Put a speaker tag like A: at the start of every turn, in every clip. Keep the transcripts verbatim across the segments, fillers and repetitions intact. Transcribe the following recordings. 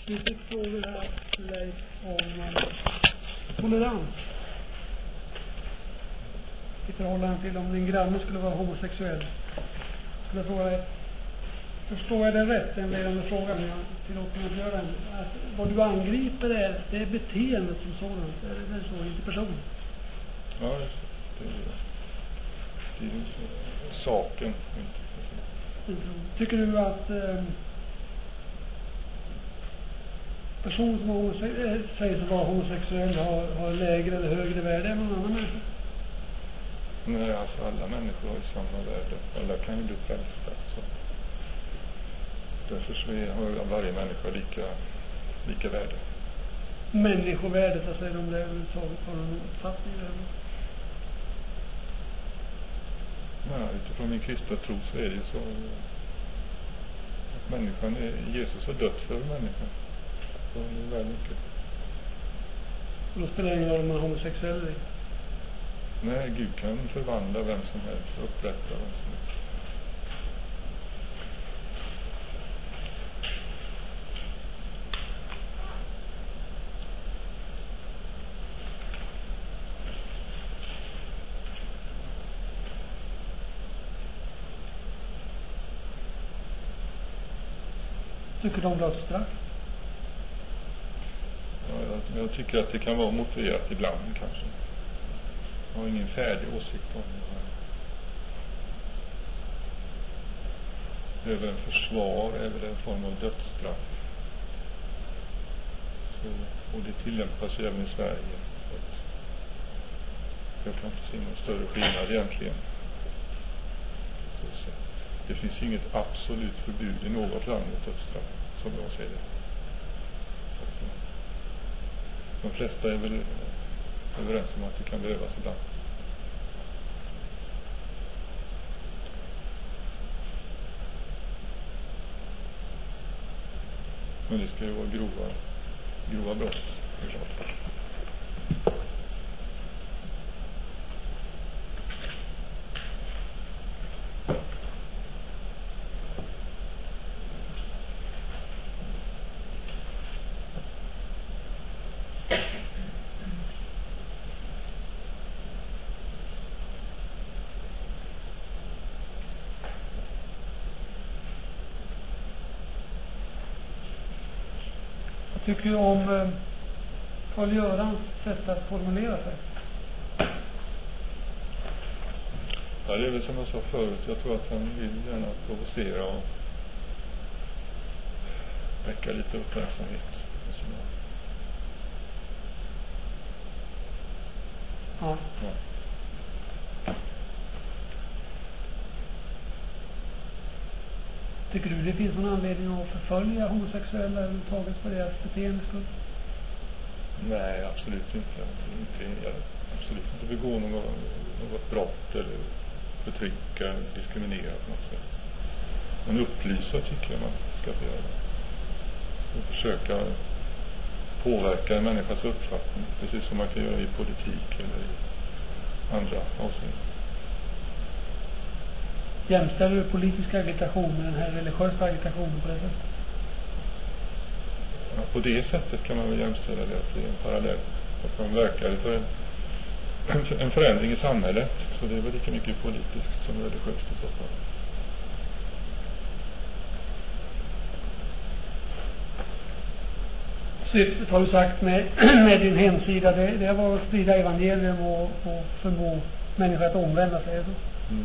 A: Vi fick frågor här till dig om eh, tolerans i förhållande till om din granne skulle vara homosexuell. Jag frågar dig, förstår jag det rätt, en ledande fråga, men jag tillåter mig att göra den. Att vad du angriper är, det är beteendet som sådant, är det väl så, inte personen?
B: Ja, det är det. Det är så, saken.
A: Tycker du att eh, personer som homose- säger sig vara homosexuell har, har lägre eller högre värde än någon annan människa?
B: Nej, alltså alla människor har ju samma värde. Alla kan ju bli frälsta. Så. Därför så är, har varje människa lika, lika värde.
A: Människovärdet, alltså är de där överhuvudtaget har någon uppfattning där?
B: Nej, utifrån min kristna tro så är det ju så att människan är, Jesus har dött för människan. Så det är väldigt mycket.
A: Och då spelar det ingen roll om man är homosexuell eller?
B: Nej, Gud kan förvandla vem som helst och upprätta vem som helst.
A: Tycker du om dödsstraff?
B: Ja, jag, jag tycker att det kan vara motiverat ibland kanske. Jag har ingen färdig åsikt om det. Det är väl en försvar, är väl en form av dödsstraff. Så, och det tillämpas ju även i Sverige. Så att jag kan inte se någon större skillnad egentligen. Så, så. Det finns inget absolut förbud i något land mot dödsstraff, som jag ser det. Så att, de flesta är väl överens om att det kan behövas ibland. Men det ska ju vara grova, grova brott.
A: Jag tycker ju om eh, Karl-Görans sätt att formulera sig.
B: Ja, det är väl som jag sa förut. Jag tror att han vill gärna provocera och väcka lite uppmärksamhet.
A: Ja.
B: Ja.
A: Tycker du det finns någon anledning att förfölja homosexuella överhuvudtaget för deras beteende skull?
B: Nej, absolut inte. inte jag absolut inte begå något, något brott eller förtrycka, diskriminera på något sätt. Men upplysa tycker jag man ska göra. Och försöka påverka en människas uppfattning. Precis som man kan göra i politik eller i andra avsnitt.
A: Jämställer du politisk agitation med den här religiösa agitationen på det sättet?
B: Ja, på det sättet kan man väl jämställa det, att det är en parallell. Att man verkar för en, en förändring i samhället. Så det är väl lika mycket politiskt som religiöst i så fall.
A: Syftet har du sagt med, med din hemsida, det, det var att sprida evangelium och, och förmå människor att omvända sig.
B: Mm.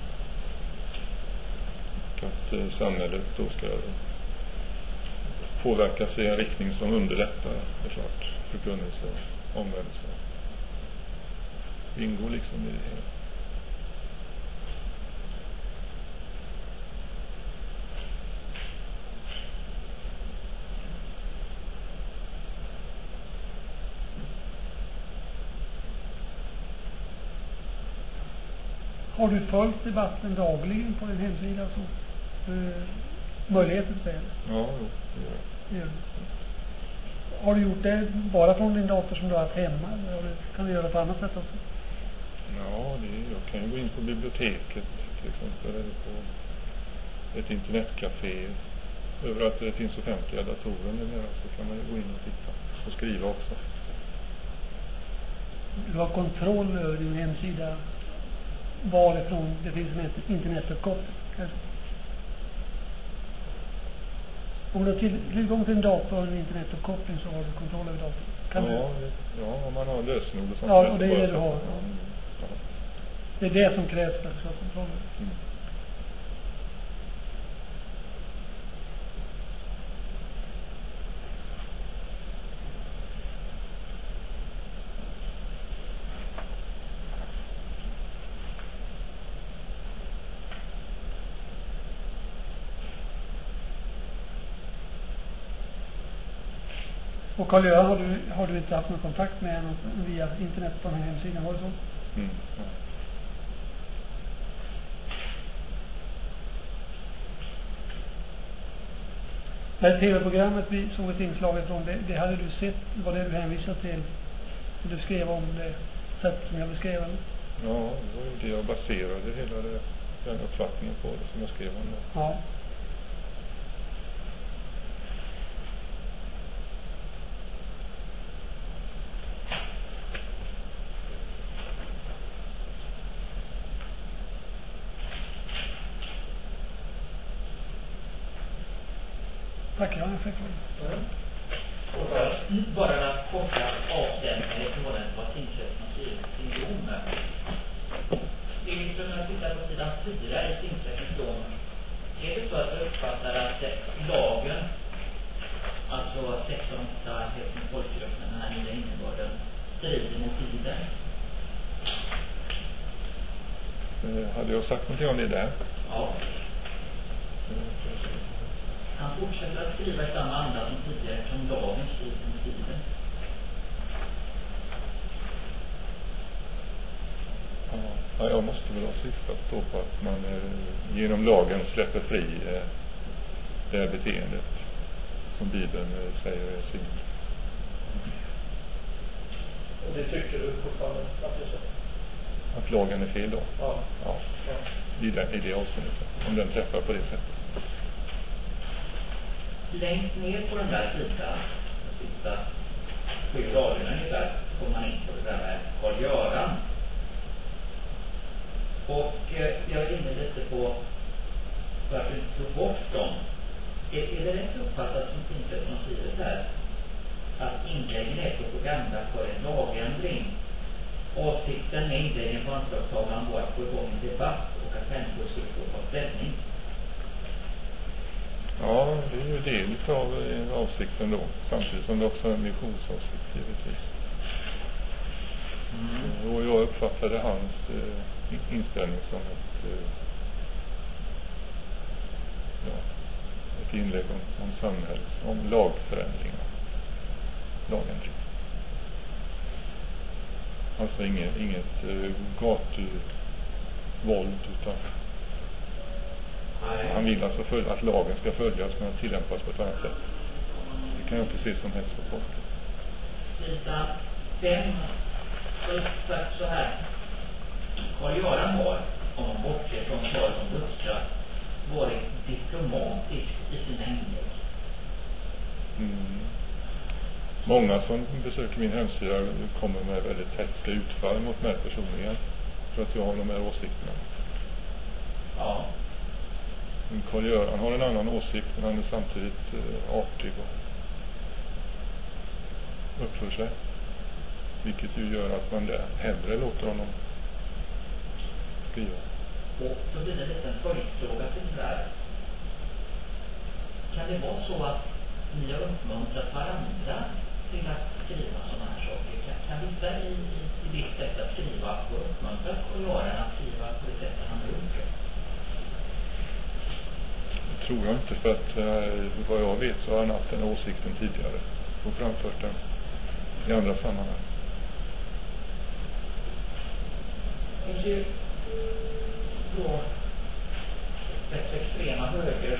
B: Att eh, samhället då ska påverkas i en riktning som underlättar förklart förkunnelse och omvändelse. Det ingår liksom i det hela.
A: Har du följt debatten dagligen på din hemsida så? Uh, möjligheten till det?
B: Ja, jo, det gör
A: jag. Har du gjort det bara från din dator som du har haft hemma? Eller kan du göra det på annat sätt också?
B: Ja, det, jag kan ju gå in på biblioteket till exempel, eller på ett internetcafé. över att det finns offentliga datorer numera, så kan man ju gå in och titta och skriva också.
A: Du har kontroll över din hemsida varifrån det finns en internetuppkoppling. Om du har till, tillgång till en dator och en internetuppkoppling så har du kontroll över datorn. Kan
B: ja,
A: du?
B: det, ja, om man har lösenord och sånt.
A: Ja, och det är det du har.
B: Ja. Ja.
A: Det är det som krävs för att du ska ha kontroll.
B: Mm.
A: Och Carl-Göran, har du, har du inte haft någon kontakt med honom via internet på den här hemsidan? Var det så?
B: Mm. Ja.
A: Det här tv-programmet vi såg ett inslag ifrån, det, det hade du sett, var det du hänvisade till? Du skrev om det sätt som jag beskrev? Eller?
B: Ja, det var ju det jag baserade hela det, den uppfattningen på det som jag skrev om det.
A: Ja. Tack, jag har en fråga.
C: Mm. Och bara, bara den här korta avstämningen i förhållande till vad tingsrätten har skrivit i sin dom. Det är liksom när jag tittar på sidan fyra i tingsrättens dom. Är det så att jag uppfattar att lagen, alltså sexton åtta hets mot folkgrupp, den här nya innebörden, strider mot tiden?
B: Eh, hade jag sagt någonting om det där?
C: Ja. Han fortsätter att skriva i samma anda som tidigare som lagen strider mot tiden.
B: Ja, jag måste väl ha syftat då på att man eh, genom lagen släpper fri eh, det här beteendet som Bibeln eh, säger är sin.
D: Och det tycker du fortfarande att det är så?
B: Att lagen är fel då?
D: Ja.
B: Ja.
D: Ja.
B: I, det, i det avseendet. Om den träffar på det sättet.
C: Längst ner på den där sidan, de sista sju raderna ungefär, kommer man in på det där med Carl-Göran. Och eh, jag är inne lite på varför du inte tog bort dem. Är, är det rätt uppfattat som tingsrätten skriver här att inläggen är propaganda för en lagändring? Åsikten med inläggen på anslagstavlan var att få igång en debatt och att människor skulle få ta ställning.
B: Ja, det är ju del av eh, avsikten då. Samtidigt som det också är en missionsavsikt givetvis. Mm. Och jag uppfattade hans eh, inställning som ett, eh, ja, ett inlägg om, om samhället, om lagförändringar, lagändring. Alltså inget, inget eh, gatuvåld utan
C: Nej.
B: han vill alltså följa, att lagen ska följas men tillämpas på ett annat sätt. Det kan jag inte se som hälsoport.
C: Sidan fem så sagt så här. Carl-Göran har, om man bortser från talet om dödsstraff, varit diplomatisk i sina inlägg.
B: Mm. Många som besöker min hemsida kommer med väldigt hätska utfall mot mig personligen för att jag har de här åsikterna.
C: Ja.
B: Carl-Göran har en annan åsikt men han är samtidigt eh, artig och uppför sig. Vilket ju gör att man där hellre låter honom skriva.
C: Och så blir det en liten följdfråga till det här. Kan det vara så att ni har uppmuntrat varandra till att skriva sådana här saker? Kan, kan vissa i, i, i ditt sätt att skriva och uppmuntrat Carl-Göran att skriva på det sättet han har gjort?
B: Det tror jag inte, för att eh, vad jag vet så har han haft den åsikten tidigare och framfört den i andra sammanhang.
C: Det finns ju då rätt extrema höger,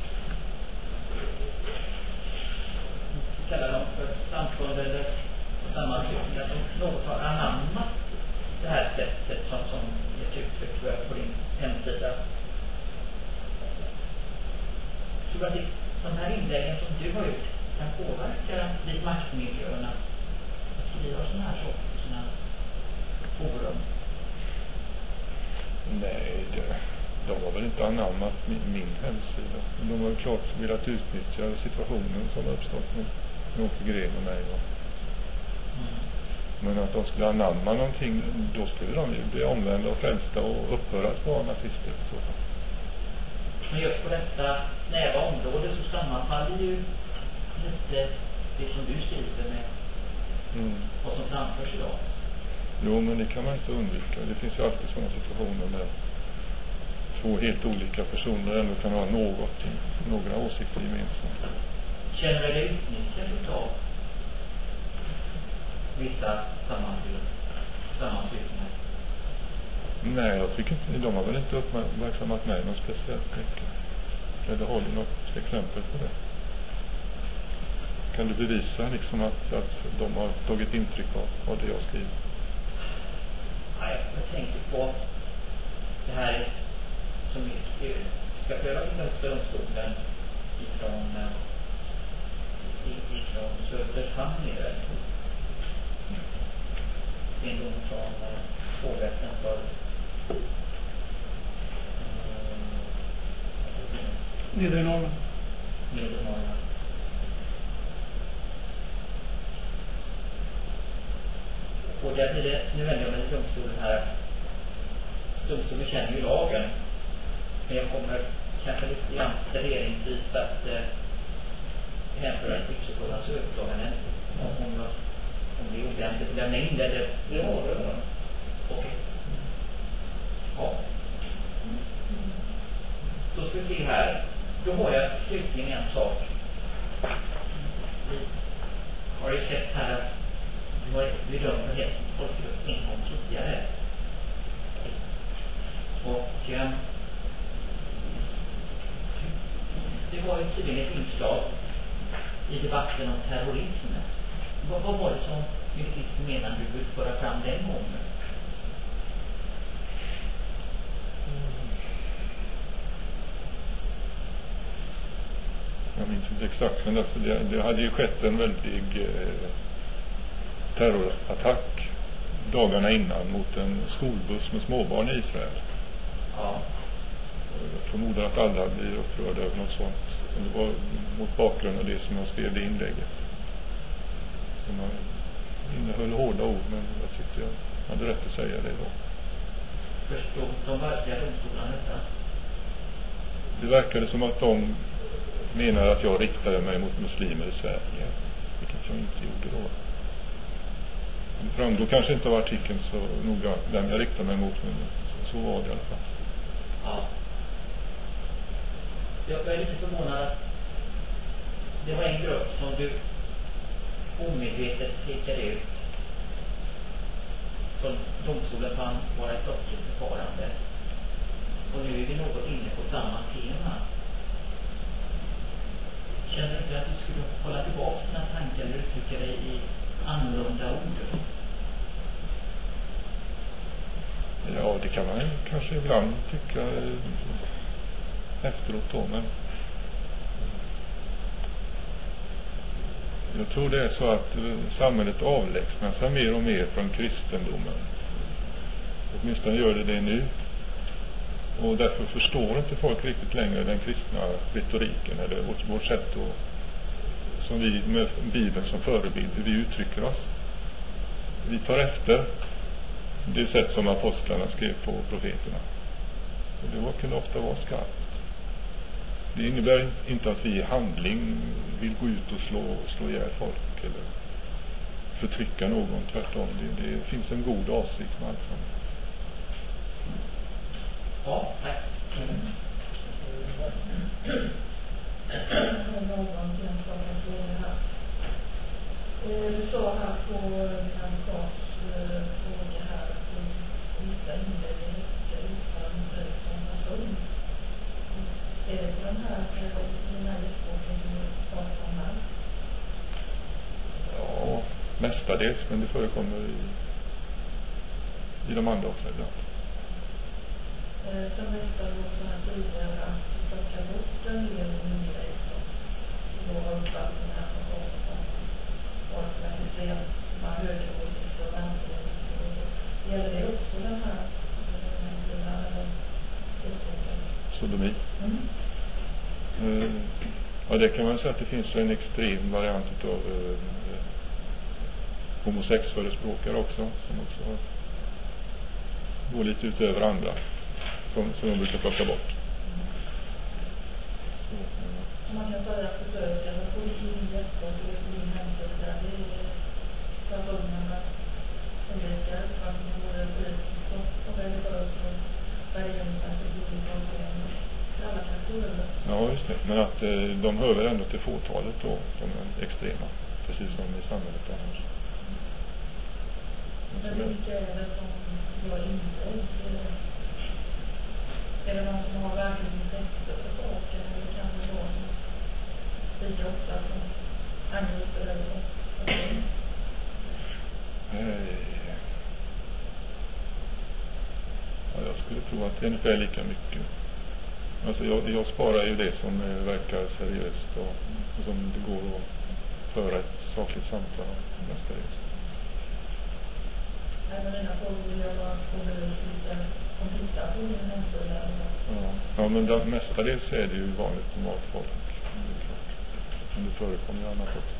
C: vi kallar dem för samfund eller sammanslutningar som något har anammat det här sättet som, som jag tyckte tror jag på din hemsida. Tror du att det de här inläggen som du har gjort kan påverka vid maktmiljöerna att skriva sådana här saker på sina forum?
B: Nej, det, de har väl inte anammat min, min hemsida. De har ju klart velat utnyttja situationen som har uppstått med, med Åke Gren och mig. Va?
C: Mm.
B: Men att de skulle anamma någonting, då skulle de ju bli omvända och frälsta och upphöra att vara nazister. Så.
C: Men just på detta snäva område så sammanfaller ju lite det som du skriver med
B: Mm.
C: vad som framförs idag.
B: Jo, men det kan man inte undvika. Det finns ju alltid sådana situationer där två helt olika personer ändå kan ha något, några åsikter gemensamt.
C: Känner du dig utnyttjad av vissa sammanslutningar?
B: Nej, jag tycker inte, de har väl inte uppmärksammat mig något speciellt mycket. Eller har du något exempel på det? Kan du bevisa liksom att, att de har tagit intryck av, av det jag skriver?
C: Ja, jag tänker på det här som är, ska prövas i Högsta domstolen ifrån, ifrån Söderhamn nere. Det är en dom från hovrätten för
A: Nedre Norrland.
C: Nedre Norrland. Och där blir det, nu vänder jag mig till domstolen här. Domstolen känner ju lagen. Men jag kommer kanske lite grann serveringsvis att eh, hänföra till Riksåklagarens överklagande om, om, om det är ordentligt att lämna in det eller det har det. Okej. Ja. Då ska vi se här. Då har jag slutligen en sak. Vi har ju sett här att vi har bedömt det folkgrupp en gång tidigare. Och eh, det var ju tydligen ett inslag i debatten om terrorism. Vad, vad var det som du menar du vill föra fram den gången?
B: Jag minns inte exakt, men alltså det, det hade ju skett en väldig eh, terrorattack dagarna innan mot en skolbuss med småbarn i Israel.
C: Ja.
B: Jag förmodar att alla blir upprörda över något sånt. Det var mot bakgrund av det som jag skrev i inlägget. Som innehöll hårda ord, men jag tyckte jag hade rätt att säga det då.
C: Förstod de verkliga domstolarna detta?
B: Det verkade som att de menar att jag riktade mig mot muslimer i Sverige, vilket jag inte gjorde då. Det framgår kanske inte av artikeln så noga vem jag riktade mig mot, men så var det i alla fall.
C: Ja. Jag är lite förvånad att det var en grupp som du omedvetet pekade ut som domstolen fann vara ett brottsligt förfarande. Och nu är vi något inne på samma tema. Känner du inte att du skulle hålla tillbaka dina tankar eller uttrycka dig i annorlunda ord?
B: Ja, det kan man kanske ibland tycka efteråt då, men jag tror det är så att samhället avlägsnar sig mer och mer från kristendomen. Åtminstone gör det det nu. Och därför förstår inte folk riktigt längre den kristna retoriken eller vårt, vårt sätt att, som vi med Bibeln som förebild, hur vi uttrycker oss. Vi tar efter det sätt som apostlarna skrev på profeterna. Och det var, kunde ofta vara skarpt. Det innebär inte att vi i handling vill gå ut och slå, slå ihjäl folk eller förtrycka någon. Tvärtom, det, det finns en god avsikt med allt sånt.
C: Ja, tack. Mm.
E: Du sa här på min advokats fråga här att du vissa inlägg i häftiga utan information. Är det den här, den här livsboken som du pratar om här?
B: Ja, mestadels, men det förekommer i, i de andra också ibland.
E: Sen berättade du också här tidigare att du plockar bort en del nya
B: sodomi.
E: Mm.
B: Eh, ja, det kan man säga att det finns en extrem variant av eh, homosexförespråkare också, som också går lite utöver andra, som, som de brukar plocka bort. Så,
E: Så man kan säga att försöka att få in gäster och in hemsida där det är personerna olika uppfattningar både politiskt och religiöst och religiösa och alla kategorier.
B: ja, just det. Men att eh, de hör väl ändå till fåtalet då, de extrema, precis som i samhället annars.
E: Men vilka är det som gör inlägg? Är det någon som har verkligen intresse för saken eller kan det vara någon lika ofta som angriper eller så?
B: Eh, ja, jag skulle tro att det är ungefär lika mycket. Alltså jag, jag sparar ju det som eh, verkar seriöst och, och som det går att föra ett sakligt samtal om mestadels.
E: Nej, men mina frågor vill jag bara få belyst lite om tittar på min hemsida.
B: Ja, ja, men det, mestadels är det ju vanligt normalt folk. Det är klart. Men det förekommer ju annat också.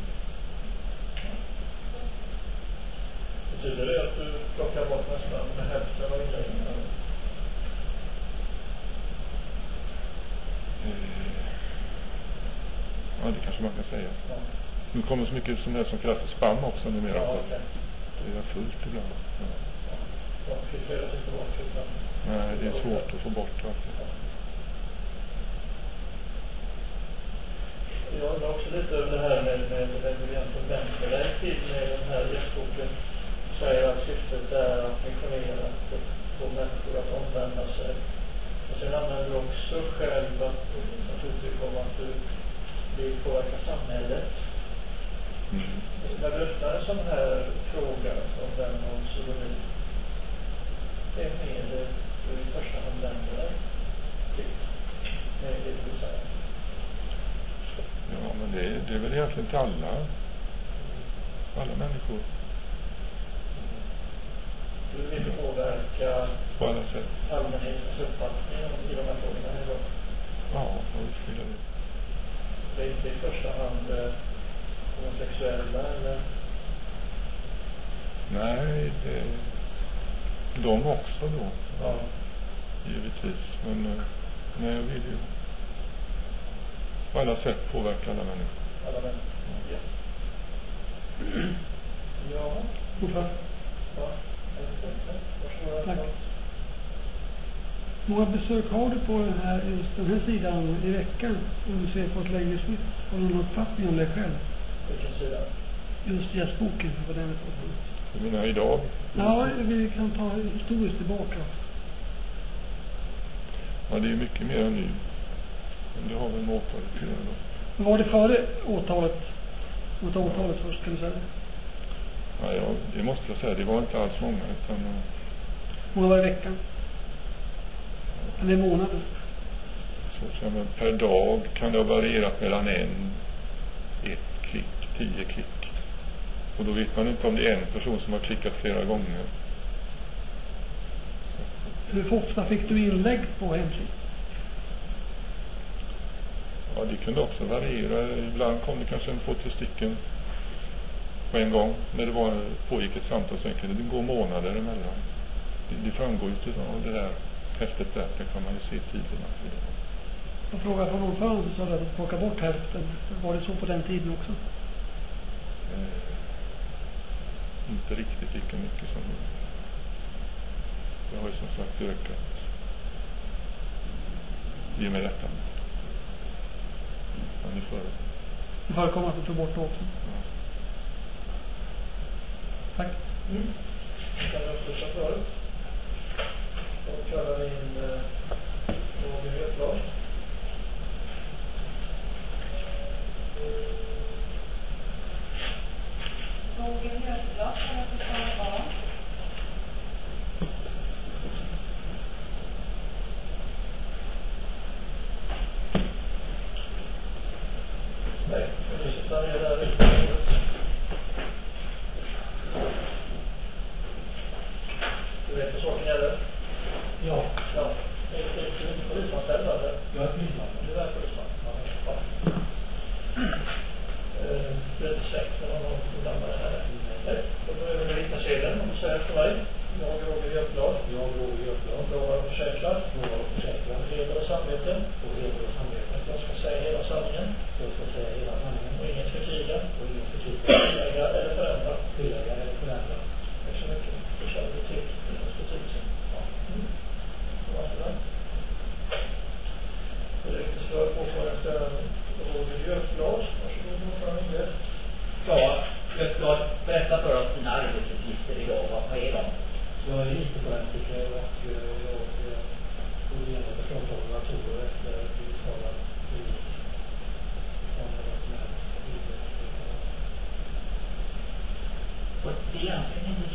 D: Betyder det att du plockar bort nästan med hälften av inläggen?
B: Eh, ja, det kanske man kan säga.
D: Ja.
B: Nu kommer så mycket som helst som kallas för spam också numera.
D: Ja,
B: Så
D: okej.
B: det är fullt ibland. Ja.
D: De filtreras inte bort utan...
B: Nej, det är svårt att få bort allt.
D: Jag undrar också lite över det här med, med, med du egentligen vänder dig till med den här gästboken. Säger att syftet är att missionera och få människor att omvända sig. Och sen använder du också själv att, att uttrycka om att du vill påverka samhället.
B: Mm.
D: När du öppnar en sån här fråga som den om sodomi, det är med det du i första hand vänder dig till med det du säger.
B: Ja, men det, det är väl egentligen till alla. Alla människor.
D: Du vill påverka
B: På alla sätt.
D: allmänhetens uppfattning i de här frågorna idag.
B: Ja, vad vill det?
D: Det är inte i första hand eh, homosexuella eller...
B: Nej, det, de också då.
D: Ja.
B: Givetvis. Men eh, nej, jag vill ju på alla sätt påverka alla människor.
D: Alla människor. Ja. Ja.
A: Ordförande.
D: Ja. Varsågod.
A: Tack. Många besök har du på den här, just den här sidan i veckan? Om du ser på ett längre snitt. Har du någon uppfattning om dig själv?
D: Vilken sida?
A: Just gästboken för den.
B: Du menar idag?
A: Ja, vi kan ta historiskt tillbaka.
B: Ja, det är mycket mer än nu. Men det har väl med åtalet att göra då.
A: Var det före åtalet? Mot åtalet först, kan du säga det?
B: Ja, ja, det måste jag säga. Det var inte alls många. Utan,
A: Många var i veckan? Eller i månaden?
B: så, så, men per dag kan det ha varierat mellan en, ett klick, tio klick. Och då vet man inte om det är en person som har klickat flera gånger.
A: Hur ofta fick du inlägg på hemsidan?
B: Ja, det kunde också variera. Ibland kom det kanske en två, tre stycken på en gång. När det var, pågick ett samtal så kunde det gå månader emellan. Det, det framgår ju inte av det där häftet där. Där kan man ju se tiderna.
A: Jag frågade från ordförande så sa du att plocka bort hälften. Var det så på den tiden också?
B: Eh, inte riktigt lika mycket som nu. Det har ju som sagt ökat. I och med detta. Men det före.
A: Det förekommer att du tog bort det också.
B: Ja.
A: Tack.
D: Mm. Vi kan avsluta förut. Och köra in eh, Roger Högblad.
E: Roger Högblad, kan jag förstå vad?
D: Nej, vi sitter ner där ute. Du vet vad saken gäller?
A: Ja.
D: Ja. Det är inte polisanställda.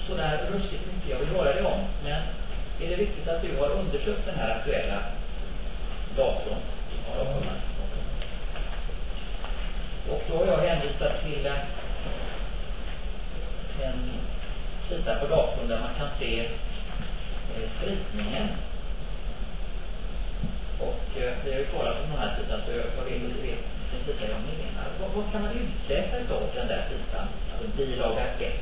C: sådär ruskigt mycket jag vill höra dig om, men är det viktigt att du har undersökt den här aktuella datorn? Ja, och då har jag hänvisat till en, en sida på datorn där man kan se eh, spridningen. Och eh, vi har ju talat om den här sidan, så jag, jag vill vet vilken sida jag menar. Vad, vad kan man utläsa utav den där sidan? Alltså bilaga ett.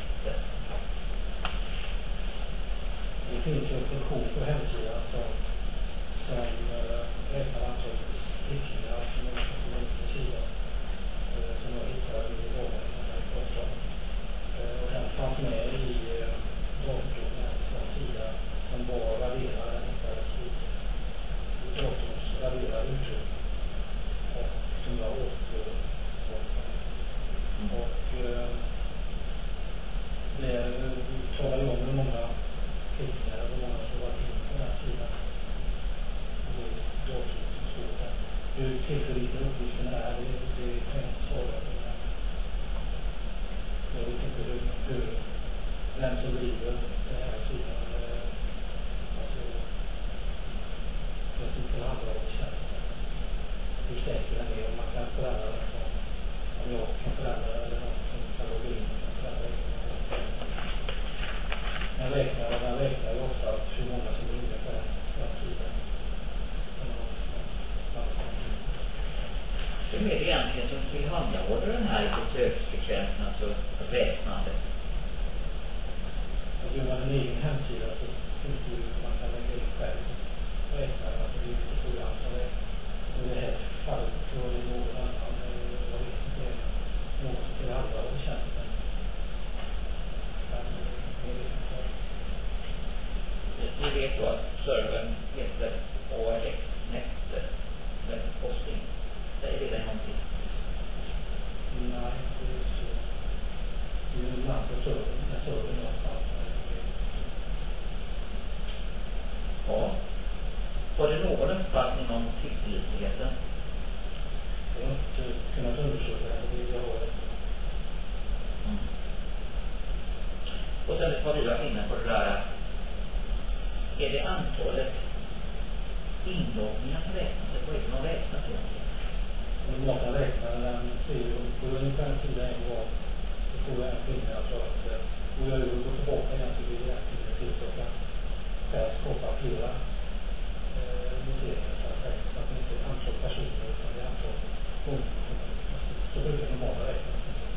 F: Det finns en funktion på hemsidan som, som äh, räknar antalet prickningar som är på sidan. Som jag hittade i våren när jag pratade om. Och den fanns med i datorn med en sån sida som var raderad, den hittades i, i datorns raderade uttryck. Och som jag återförde. Och äh, det talar ju om hur många prickningar och hur många som var in på den här sidan. Och det är datorn som står där. Hur tillförlitliga uppgifterna är, det, det kan jag inte svara på. Jag vet inte hur, hur vem som driver den här sidan. Alltså, jag sitter och andra och känner hur säker den är, om man kan förändra den som, om jag kan förändra eller någon som kan logga in och kan förändra den. Den räknar, den räknar ju ofta hur många som är inne på den, den sidan.
C: Vem är det egentligen som tillhandahåller den här besöksfrekvensen, alltså räknandet?
F: Och gör man en egen hemsida så finns det ju, man kan lägga in själv räknare, alltså det är lite program som är, i det här fallet så är det någon annan, jag vet inte, någon som tillhandahåller tjänsten.
C: Vi vet då att servern heter A R X Nexter med posting. Säger det dig någonting?
F: Nej, det är så. Det är ju namn på servern, när servern någonstans.
C: Ja. Har du någon uppfattning om tillförlitligheten?
F: Jag har inte kunnat undersöka det, det jag har inte.
C: Mm. Och sen har vi varit inne på det där. Är det antalet inloggningar som räknas? Eller vad är det man räknar till?
F: Om man kan räkna den ser ju på ungefär en sida en gång. Så får jag en finne alltså att och jag vill gå tillbaka igen så blir det egentligen till så att jag själv skapar flera eh, noteringar så att räkna så att det inte är antal personer utan det är antal gånger som så brukar man bara räkna.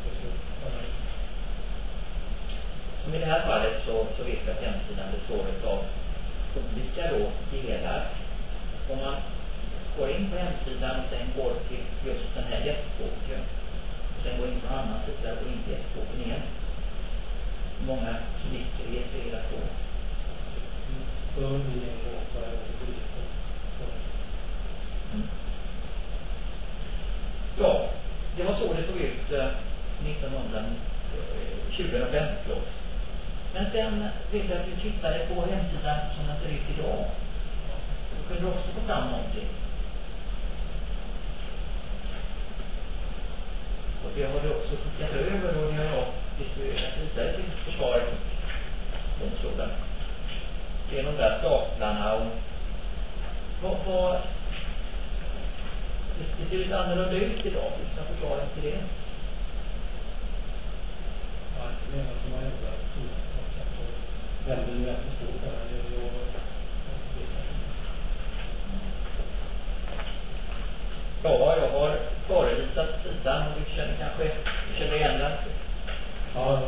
C: Som i det här fallet så, så vet vi att hemsidan består av olika då delar. Om man går in på hemsidan och sen går till just den här gästboken och sen går in på en annan sida och går in till gästboken igen. Många klister registrerar på. Mm. Ja, det var så det såg ut eh, tjugohundrafem. Men sen vet jag att vi tittade på hemsidan som den ser ut idag. Då kunde du också få fram någonting. Och det har du också skickat över och ni har distribuerat vidare till försvaret och domstolen. Det är de där staplarna och vad, vad det ser lite annorlunda ut idag. Vi ska förklara till det.
F: Ja, det är något som har ändrat sidan. Vem vill jag förstå det här?
C: Ja, jag har förevisat sidan och du känner kanske du känner igen den.
F: Ja,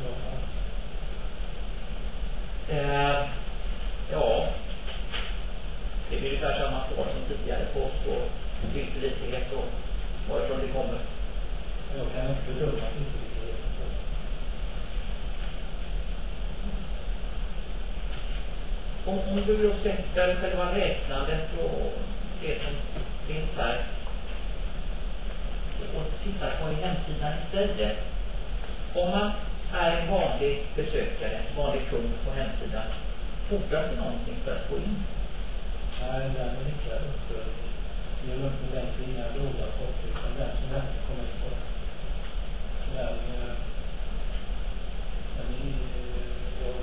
F: ja.
C: Eh, ja. Det blir ungefär samma svar som tidigare på och tillförlitlighet och varifrån det kommer.
F: Jag kan inte bedöma tillförlitligheten.
C: Om, om du då sätter själva räknandet och det som finns här och tittar på hemsidan istället. Om man är en vanlig besökare, en vanlig kund på hemsidan, fordrar det någonting för att gå in?
F: Nej, den är inte uppförd. Det är inte egentligen inga dåliga saker, utan den som inte kommer in på den. Den, den är, jag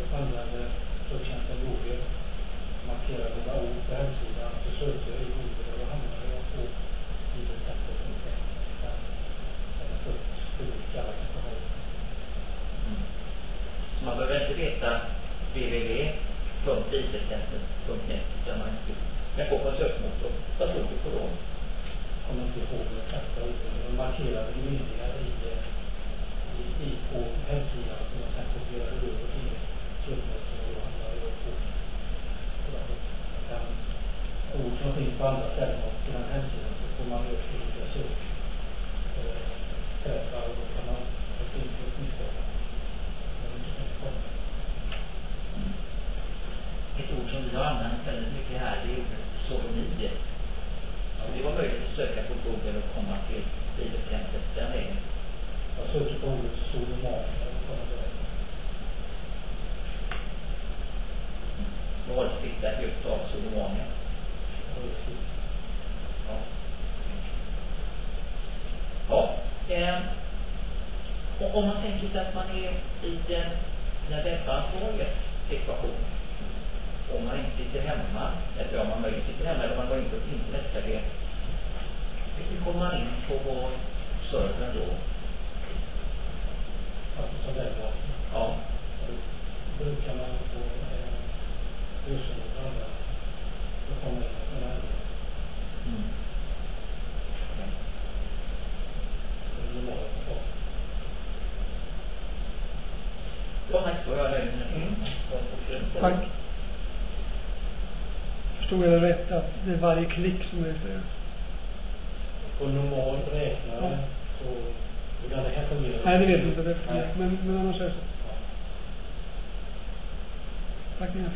F: markerade myndigheter i, i, i på hemsidan som man sen kopierade över till slutmöten och då handlar det på kan ord som finns på andra ställen och på den hemsidan så får man upp olika sök träffar och då kan man ha sin på ett nytt
C: Ett ord som vi har använt väldigt mycket här, det är ordet sodomi. Ja, det var möjligt att söka på Google och komma till bibeltemplet den vägen.
F: Jag söker på ordet sodomat.
C: Vad var det som fick det just av Sodomania? Ja. Ja. Eh, och om man tänker sig att man är i den, den webbansvariges situation. Om man inte sitter hemma, eller om man möjligen sitter hemma eller man går in på ett internetcafé. Hur kommer man in på vår server då?
F: Alltså som webbläsare.
C: Ja.
F: Då brukar man få husen och andra. Då kommer man in på närmare.
C: Mm.
F: Det är normalt att få.
C: Ja, tack. Då är jag nöjd med det.
D: Mm.
A: Tack. Förstod jag det rätt att det är varje klick som registreras?
F: På normal räknare
A: Ja.
F: så hur kan det här fungera?
A: Nej, det vet jag inte. Det
F: Nej.
A: men, men annars är det så.
F: Ja.
A: Tack igen.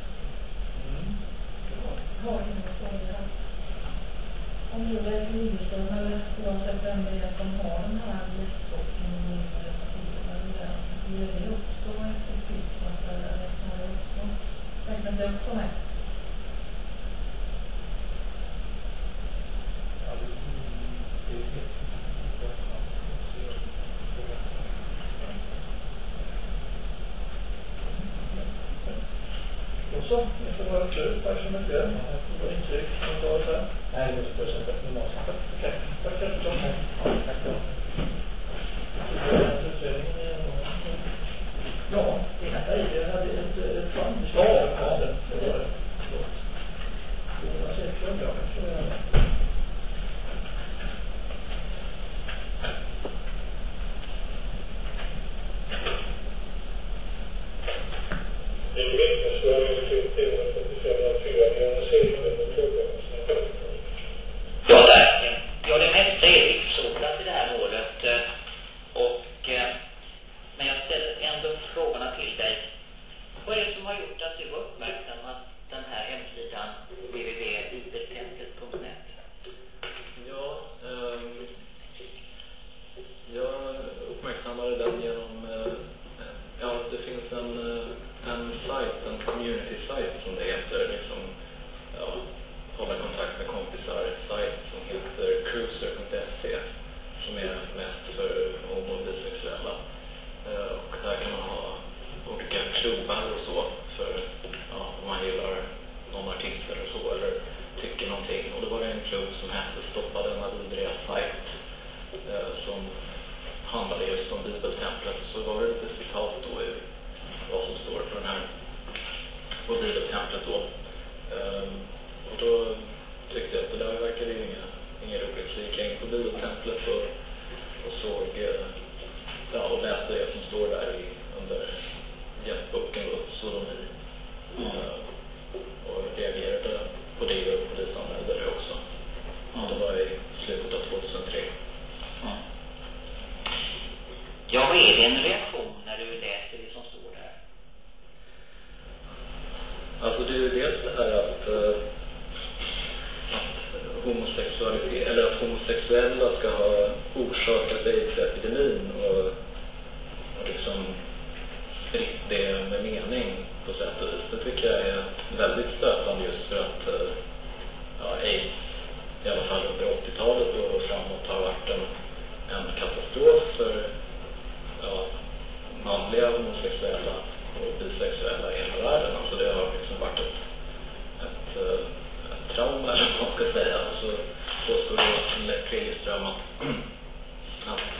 E: Har du några frågor? Om du är Nyström eller oavsett vem det är som har den här gästboken och med partierna eller det, ger det också effektivt att det räknar det också? Räknar det också med?
F: Ja, det det är helt
D: Och så, nu får det vara slut. Tack så mycket. Det var intryck. Vad var det här?
F: Nej, det är så att det är normalt.
D: Okej, tack så mycket.
F: Tack då.
D: Ja, det hade ett, ett framförslag. Ja, det var det. Det var säkert bra.
C: Ja, verkligen. Ja, det mesta är vitsordat i det här målet. eh, Och, eh, men jag ställer ändå frågorna till dig. Vad är det som har gjort att du har uppmärksammat den här hemsidan w w w punkt bibeltemplet punkt net?
G: Ja, ehm, jag uppmärksammade den genom, eh, ja, det finns en, eh, en sajt, en community-sajt som det heter, liksom, ja, hålla kontakt med kompisar, sajt som heter cruiser punkt se, som är mest för homo- och bisexuella. Eh, och där kan man ha olika klubbar och så för, ja, om man gillar någon artist eller så, eller tycker någonting. Och det var en klubb som hette Stoppa denna vidriga sajt, eh, som handlade just om bibeltemplet. Så var det lite citat då i vad som står på den här på bibeltemplet då. Eh, och då tyckte jag att det där verkade ju inga, inga roligt. Så gick jag in på bibeltemplet och, och såg, eh, ja, och läste det som står där i, under hjälpboken då, sodomi. Eh, och reagerade på det och polisanmälde det också.
C: Mm.
G: Det var i slutet av tjugohundratre.
C: Mm. Ja, vad är din reaktion när du läser det som står där?
G: Alltså det är ju dels det här att, eh, att homosexualitet, eller att homosexuella ska ha orsakat AIDS-epidemin och, och liksom spritt det med mening på sätt och vis. Det tycker jag är väldigt stötande just för att eh, ja, AIDS i alla fall under åttiotalet och framåt har varit en, en katastrof för ja, manliga homosexuella och bisexuella i hela världen. Alltså det har liksom varit ett, ett, ett trauma, eller vad man ska säga. Så påstår då Fredrikström att, att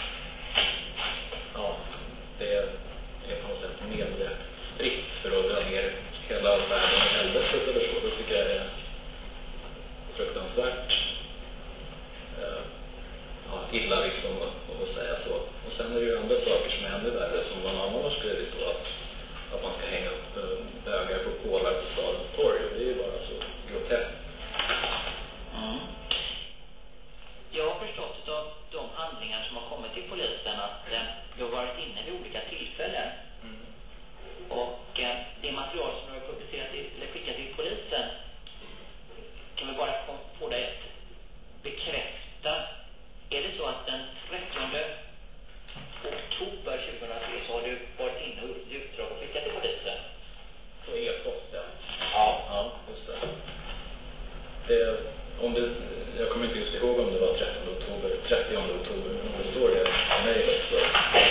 G: ja, det är på något sätt mediestrikt för att dra ner hela världen i helvetet eller så. Det tycker jag är fruktansvärt. Ja, illa liksom att säga så. Och sen är det ju andra saker som är ännu värre, som någon annan har skrivit då, att, att man ska hänga upp bögar på pålar på stadens torg. Och det är ju bara så groteskt.
C: Mm. Jag har förstått av de handlingar som har kommit till polisen att eh, du har varit inne vid olika tillfällen.
G: Mm.
C: Och eh, det material som du har publicerat i, eller skickat till polisen kan vi bara få, få dig att bekräfta. Är det så att den trettionde oktober tjugohundratre så har du varit inne och i uppdrag och skickat till polisen?
G: På e-post, ja.
C: Ja.
G: Ja, just det. det om det, jag kommer inte just ihåg om det var trettonde oktober, trettionde oktober, men det står det i mejlet så.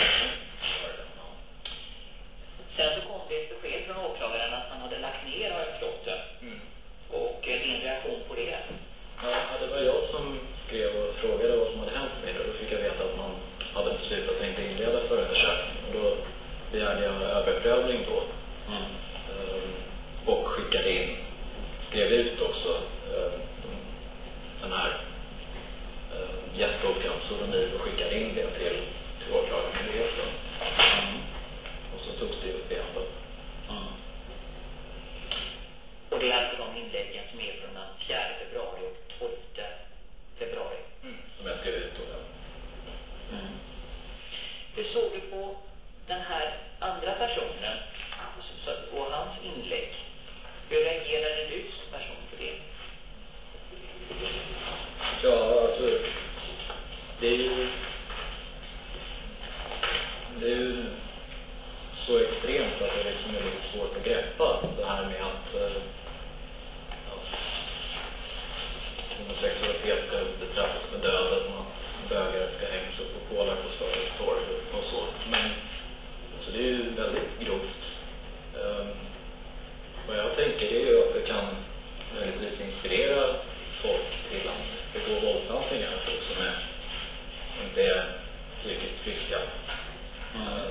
C: Sen så kom det ett besked från åklagaren att man hade lagt ner, har jag förstått det.
G: Mm.
C: Och eh, din reaktion på det?
G: Ja, det var jag som skrev och frågade vad som hade hänt med det. Då fick jag veta att man hade beslutat att inte inleda förundersökning. Och då begärde jag överprövning då.
C: Mm.
G: Um, och skickade in, skrev ut också um, den här um, gästboken om pseudonym och skickade in det till, till åklagarmyndigheten. Mm. Och så togs det upp igen då.
C: Mm. Och det är alltså de inläggen som är från den fjärde februari och tolfte februari.
G: Mm. Som jag skrev ut då.
C: Mm. Hur såg du på den här andra personen och hans inlägg? Hur reagerade du som person på det?
G: Ja, alltså det är ju det är ju så extremt att det liksom är lite svårt att greppa det här med att ja, homosexualitet ska bestraffas med döden och bögar ska hängas upp på pålar på stadens torg och så. Men så det är ju väldigt grovt. Um, vad jag tänker är ju att det kan möjligtvis inspirera folk till att begå våldshandlingar, folk som är, inte är psykiskt friska. Mm.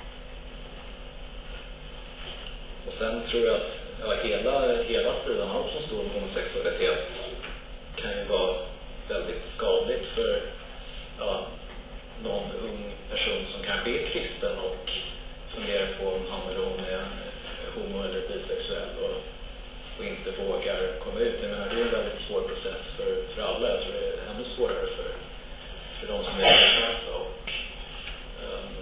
G: Och sen tror jag att ja, hela, hela sidan av som står om homosexualitet kan ju vara väldigt skadligt för ja, någon ung person som kanske är kristen och funderar på om han eller hon är homo eller bisexuell och, och inte vågar komma ut. Jag menar, det är en väldigt svår process för, för alla. Jag tror det är ännu svårare för, för de som är religiösa och um,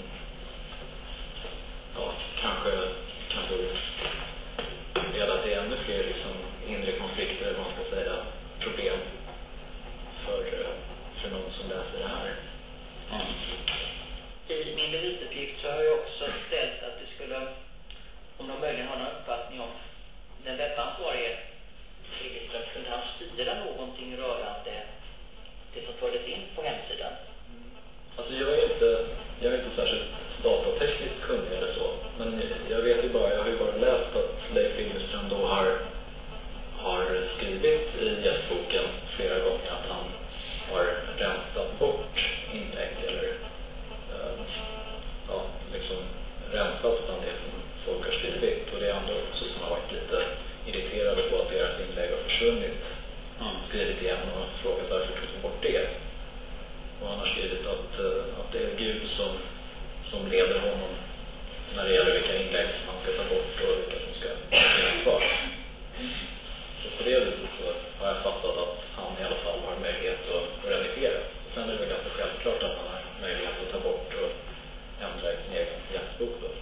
G: ja, kanske kan det leda till ännu fler liksom, inre konflikter, man ska säga, problem för, för någon som läser det här.
C: Mm. I min bevisuppgift så har jag också ställt att du skulle, om de möjligen har någon uppfattning om den webbansvarige registrerad, kunde han styra någonting rörande det som fördes in på hemsidan?
G: Mm. Alltså jag är inte, jag är inte särskilt datatekniskt kunnig eller så, men jag vet ju bara, jag har ju bara läst att Leif Liljeström då har, har skrivit i gästboken flera gånger att han har rensat bort inlägg eller uh, ja, liksom rensat bland det som folk har skrivit. Och det är andra också som har varit lite irriterade på att deras inlägg har försvunnit. Han har skrivit igen och frågat varför tog de bort det. Och han har skrivit att, uh, att det är Gud som, som leder honom när det gäller vilka inlägg som han ska ta bort och vilka som ska finnas kvar. Så på det viset så har jag fattat att han i alla fall har möjlighet att redigera. Sen är det väl ganska självklart att han har möjlighet att ta bort och ändra i sin egen gästbok då.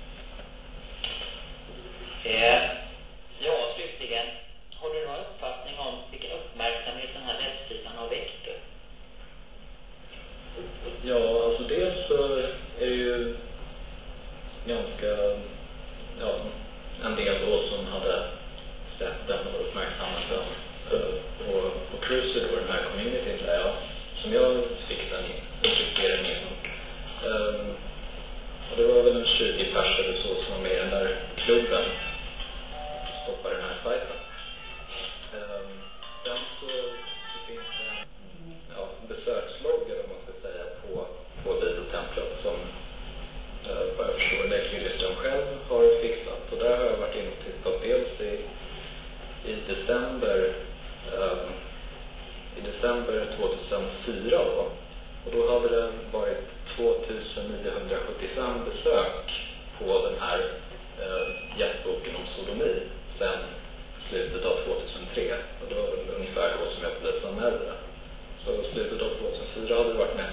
C: Eh, ja, slutligen. Har du någon uppfattning om vilken uppmärksamhet den här webbsidan har väckt?
G: Ja, alltså dels så är det ju ganska, ja, en del då som hade sett den och uppmärksammat den på, på Cruiser och den här communityn där jag, som jag fick den in, och fick den in. Um, och det var väl en tjugo pers eller så som var med i den där klubben stoppade den här sajten. Um, sen så, så finns det en ja, besökslogg, eller man ska säga, på, på videotemplet som uh, vad jag förstår Leif Liljeström själv har fixat. Och där har jag varit inne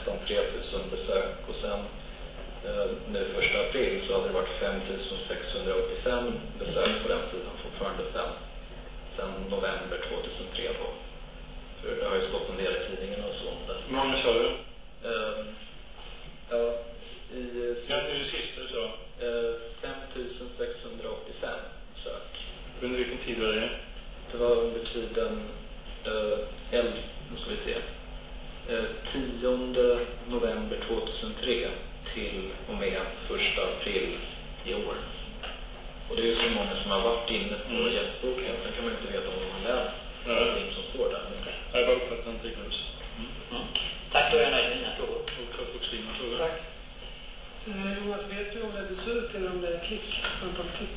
G: nästan tre tusen besök och sen eh, nu första april så hade det varit fem tusen sexhundraåttiofem besök på den sidan fortfarande sen, sen november tjugohundratre då. För det har ju stått en del i tidningen och så om det.
B: Hur många sa du?
G: Eh, ja, i...
B: Ja, det är det sista du sa.
G: Eh, fem tusen sexhundraåttiofem besök.
B: Under vilken tid var det?
G: Det var under tiden eh, el, nu ska vi se, eh, tionde november tjugohundratre till och med första april i år. Och det är ju så många som har varit inne på
B: mm.
G: gästboken, sen kan man inte veta om de har läst
B: ja.
G: allting som står där.
B: Jag bara uppfattar inte riktigt. Mm. Ja.
C: Tack, då är jag nöjd med dina frågor.
B: Och klart också dina frågor.
A: Tack. Eh, Jonas, vet du om det är besök eller om det är klick? Antal klick?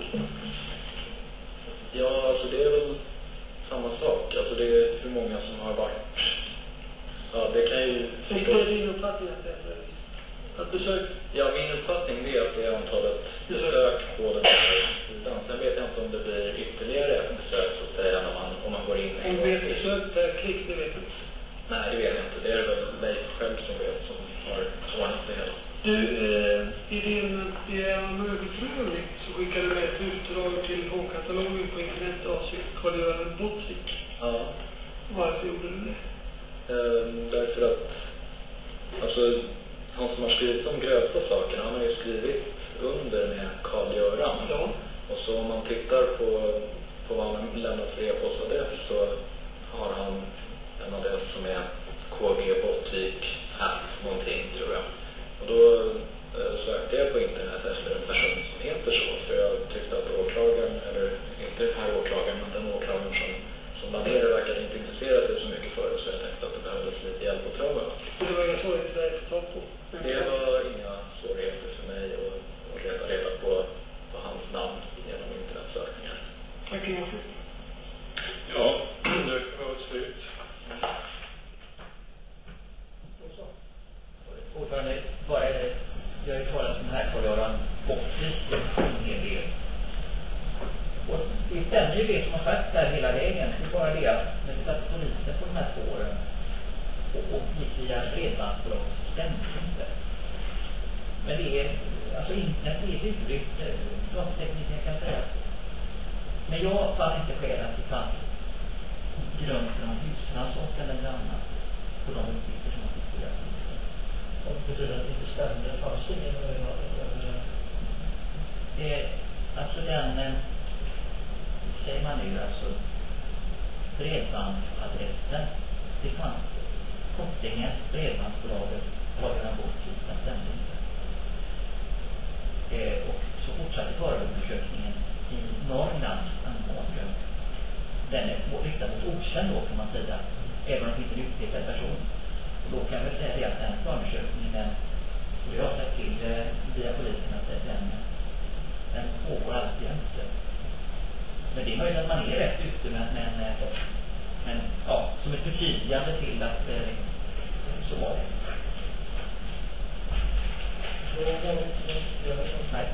G: Ja, alltså det är väl samma sak. Alltså det är hur många som har varit. Ja, det kan ju
A: Vilken är din uppfattning att det är för att besök?
G: Ja, min uppfattning är att det är antalet besök på den här sidan. Sen vet jag inte om det blir ytterligare ett besök så att säga när man, om man går in en
A: Om
G: gång
A: det är
G: till.
A: ett besök per klick, det vet jag inte.
G: Nej, det vet jag inte. Det är väl Leif själv som vet, som har ordnat det hela.
A: Du, eh, i din begäran om överprövning så skickade du med ett utdrag till H-katalogen på internet avseende Karl-Göran Botvik.
G: Ja.
A: Varför gjorde du det?
G: Ehm, därför att alltså, han som har skrivit de grövsta sakerna, han har ju skrivit under med Karl-Göran.
A: Ja.
G: Och så om man tittar på, på vad han lämnat för e-postadress så har han en adress som är K G Botvik här, någonting tror jag. Och då eh, sökte jag på internet efter en person som heter så, för jag tyckte att åklagaren, eller inte den här åklagaren, men den åklagaren som, som var nere verkade inte intresserad sig så mycket för det, så jag tänkte att det behövdes lite hjälp och trauma.
A: Och det var inga svårigheter där att ta på?
G: Det var inga svårigheter för mig att, att leta reda på, på hans namn genom internetsökningar.
A: Tack Jonas.
B: Ja, det var ett slut.
C: Ordförande, bara jag har ju talat om här Karl-Göran Botvik en hel del. Och det stämmer ju det som har sagts där hela vägen. Det är bara det att när vi satt polisen på de här två åren och, och gick via bredbandsbolag så stämde det inte. Men det är, alltså internet är lurigt, datatekniken kan säga. Men jag fann inte skäl att det fanns grund för någon husrannsakan eller annat på de uppgifter som man fick på det.
F: Och det betyder att det inte stämde, det fanns ingen eller
C: det, alltså den, eh, säger man nu, alltså bredbandsadressen, det fanns kopplingen, bredbandsbolaget var den Botvik, den stämde inte. Eh, och så fortsatte förundersökningen i Norrland angående den är riktad mot okänd då kan man säga, även om det finns en utpekad person. Då kan vi säga det att den förundersökningen, och jag har sagt till eh, via polisen att den, den pågår alltid inte. Men det är möjligt att man är rätt ute, men, men, men ja, som ett förtydligande till att eh, så var det. Nej.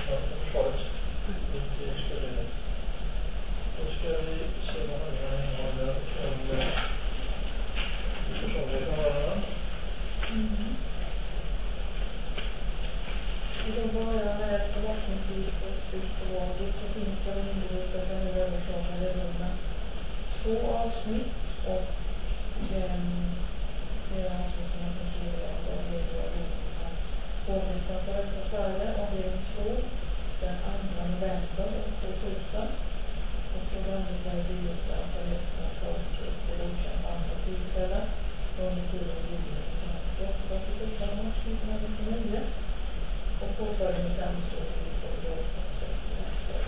F: Då ska vi se vad han innehåller om personliga förhållanden.
E: Mm. I de början med förhoppningsvis och slutförvaget så finns det undervisat den överklagade rummen två avsnitt och den flera avsnittna som skriver om det är det jag påvisar för detta Sverige avdelning två den andra november tvåtusen och så vänder sig begynnelsen för resten av folket till godkänt andra tillfällen under tiden juli nittonhundraåttioåtta till första mars nittonhundranittionio och påföljande framstår till årskonsekvenser.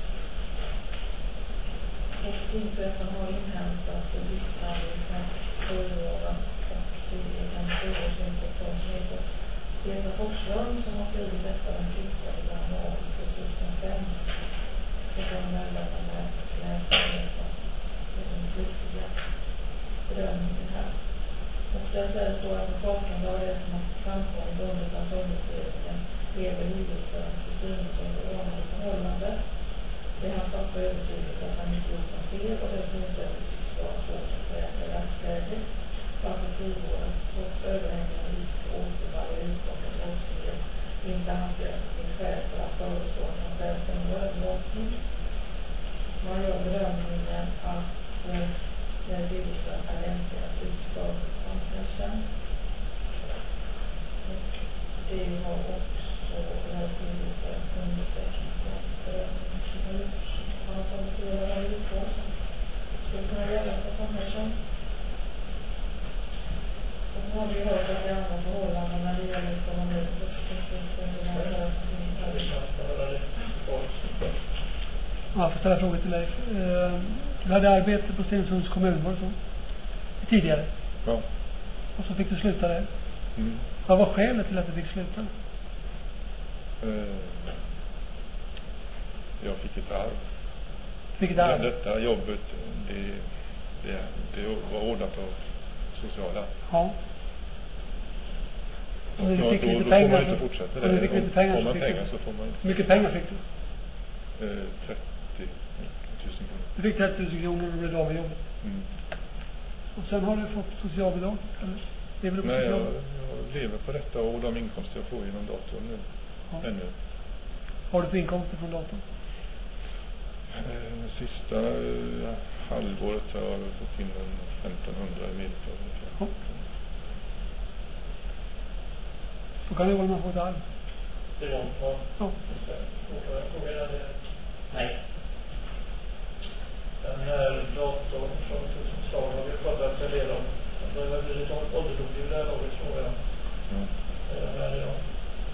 E: Och tingsrätten har inhämtat en yttrande från sjuåren och det kan styrelsen som heter Peter Forsström som har skrivit detta den fjortonde januari tvåtusenfem. Det kan mellan med läsarheten i den slutliga bedömningen här. Och där sägs då att bakgrund av det som har framkommit under pensionsutredningen lever huvudförande till synes under ordnade förhållanden. Det är hans fasta övertygelse att han inte gjort något fel och det synsättet tycks vara svårt att förändra dagsläget. Varför frivården trots överhängande risk det har också blivit en undersökning som har gjorts. Man har tagit flera här ute som skulle kunna gälla för samhällstjänst. Och nu har vi hört att det är andra förhållanden när det gäller ekonomi och forskningssystem och när det är
A: Ja, jag får ställa frågor till Leif. Eh, du hade arbete på Stensunds kommun, var det så? Tidigare?
B: Ja.
A: Och så fick du sluta där.
B: Mm.
A: Vad var skälet till att du fick sluta?
B: Eh, jag fick ett arv.
A: Fick ett arv?
B: Det, detta jobbet, det, det, det var ordnat av sociala.
A: Ja.
B: Och
A: du
B: då,
A: fick
B: då,
A: lite
B: då
A: pengar,
B: får man inte
A: så,
B: fortsätta
A: så du fick
B: där.
A: lite pengar,
B: Får
A: så
B: man
A: fick
B: pengar
A: du,
B: så får man inte.
A: hur mycket pengar fick du?
B: Eh, trettio tusen kronor.
A: Du fick trettio tusen kronor och blev av med jobbet.
B: Mm.
A: Och sen har du fått socialbidrag? Eller? Det är väl
B: Nej, jag,
A: socialbidrag?
B: jag lever på detta och de inkomster jag får genom datorn nu.
A: Ja.
B: Ännu.
A: Har du för inkomster från datorn?
B: Eh, sista eh, halvåret har jag fått in en femtonhundra i medeltal.
A: Ja. Då kan det vara när man får ett arv.
D: Det är långt kvar.
A: Ja.
D: Frågan är det.
C: Nej.
D: Den här datorn som Tusenslag har vi pratat en del om. Det har blivit lite ålderdomlig i det här laget, tror jag.
B: Mm.
D: Är det idag?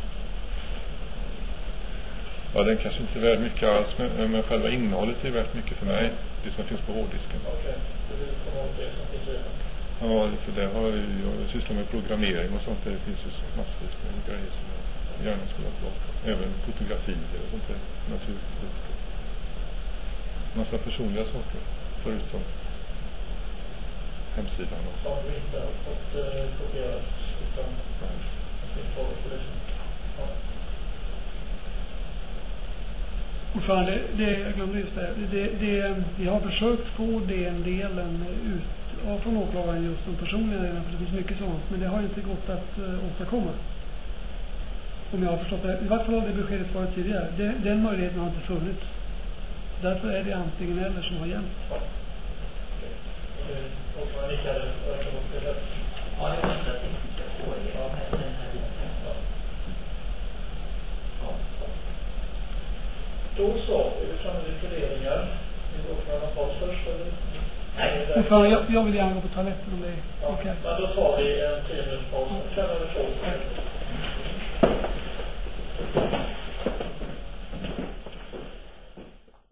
B: Ja, den kanske inte är värd mycket alls, men, men själva innehållet är värt mycket för mig. Det som finns på hårddisken.
D: Okej, okay. Du vill komma åt det som finns i den?
B: Ja, för det har jag, jag sysslar med programmering och sånt. Det finns ju massvis med grejer som jag gärna skulle ha kvar. Även fotografier och sånt där. Naturprodukter. Massa personliga saker. Förutom hemsidan. Och
D: Som du inte har fått eh, kopierat utan att det är frågor på det. Ja.
A: Ordförande, det, jag glömde just det. Det, det. Vi har försökt få den delen ut ja, från åklagaren just de personliga delen, för det finns mycket sånt. Men det har inte gått att uh, åstadkomma. Om jag har förstått det. I vart fall har det beskedet varit tidigare. Det, den möjligheten har inte funnits. Därför är det antingen eller som har hjälpt.
D: Ja. Okej. Ordförande nickade.
C: Ja, jag undrar att jag ska få det av den här biten.
D: Ja. Då så, är vi framme vid fördelningar. Vill ordförande ha paus först eller?
C: Nej.
A: Ordförande, jag, jag vill gärna gå på toaletten om det är
D: Ja,
A: okej.
D: men då tar vi en tio minuters paus. Fem över två.